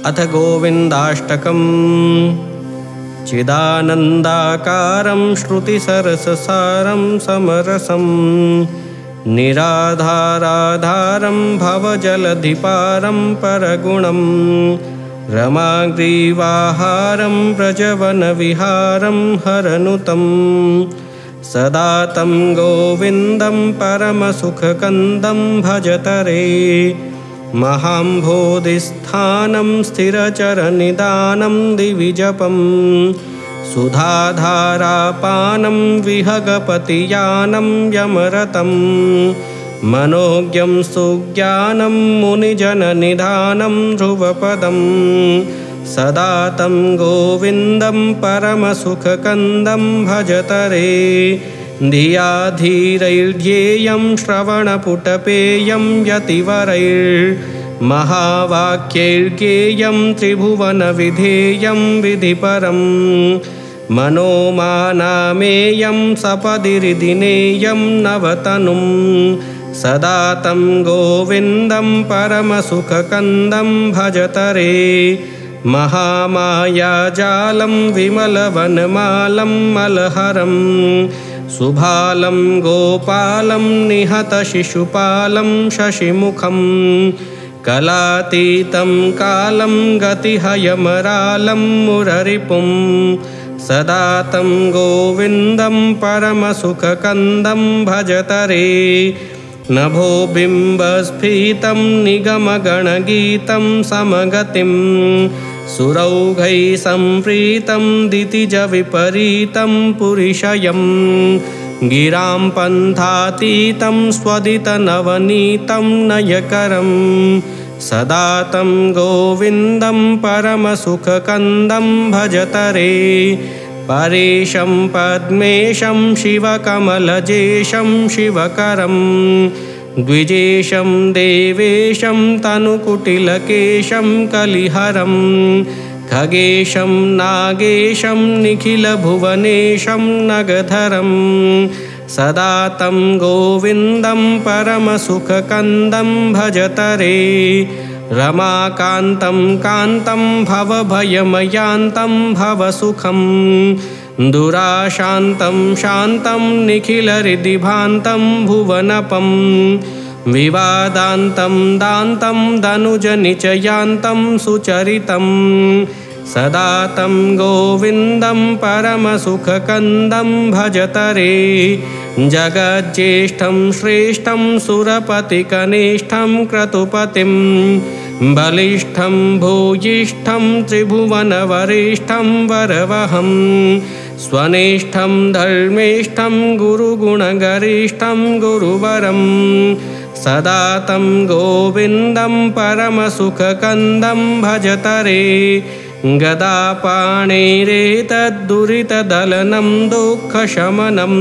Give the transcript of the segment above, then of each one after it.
अथ गोविन्दाष्टकम्। चिदानन्दाकारं श्रुतिसरससारं समरसं निराधाराधारं भवजलधिपारं परगुणं रमाग्रीवाहारं व्रजवनविहारं हरनुतं सदा तं गोविन्दं परमसुखकन्दं भजतरे महाम्भोधिस्थानं स्थिरचरनिदानं दिविजपं सुधाधारापानं विहगपतियानं यमरतं मनोज्ञं सुज्ञानं मुनिजननिधानं ध्रुवपदं सदा तं गोविन्दं परमसुखकन्दं भजतरे धिया धीरैर्ध्येयं श्रवणपुटपेयं यतिवरैर्महावाक्यैर्ज्ञेयं त्रिभुवनविधेयं विधिपरं मनोमानामेयं सपदिरिदिनेयं नवतनुं सदा तं गोविन्दं परमसुखकन्दं भजतरे महामायाजालं विमलवनमालं मलहरं सुभालं गोपालं निहतशिशुपालं शशिमुखं कलातीतं कालं गतिहयमरालं मुररिपुं सदा तं गोविन्दं परमसुखकन्दं भजतरे नभोबिम्बस्फीतं निगमगणगीतं समगतिं सुरौघैः सम्प्रीतं दितिजविपरीतं पुरिशयं गिरां पन्थातीतं स्वदितनवनीतं नयकरं सदा तं गोविन्दं परमसुखकन्दं भजतरे परेशं पद्मेशं शिवकमलजेशं शिवकरं द्विजेशं देवेशं तनुकुटिलकेशं कलिहरं खगेशं नागेशं निखिलभुवनेशं नगधरं सदा तं गोविन्दं परमसुखकन्दं भजतरे रमाकान्तं कान्तं भवभयमयान्तं भवसुखं दुराशान्तं शान्तं निखिलहृदिभान्तं भुवनपं विवादान्तं दान्तं दनुजनिचयान्तं सुचरितं सदा तं गोविन्दं परमसुखकन्दं भजतरे जगज्येष्ठं श्रेष्ठं सुरपतिकनिष्ठं क्रतुपतिं बलिष्ठं भूयिष्ठं त्रिभुवनवरिष्ठं वरवहं स्वनिष्ठं धर्मेष्ठं गुरुगुणगरिष्ठं गुरुवरं सदा तं गोविन्दं परमसुखकन्दं भजतरे गदापाणिरेतद्दुरितदलनं दुःखशमनं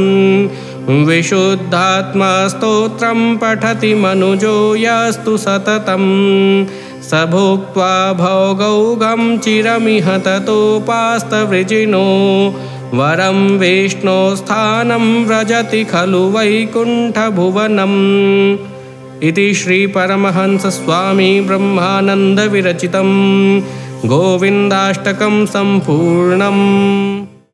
विशुद्धात्मास्तोत्रं पठति मनुजो यस्तु सततं स भुक्त्वा भोगौघं चिरमिह ततोपास्तवृजिनो वरं विष्णोस्थानं व्रजति खलु वैकुण्ठभुवनम् इति श्रीपरमहंसस्वामी ब्रह्मानन्दविरचितं गोविन्दाष्टकं सम्पूर्णम्।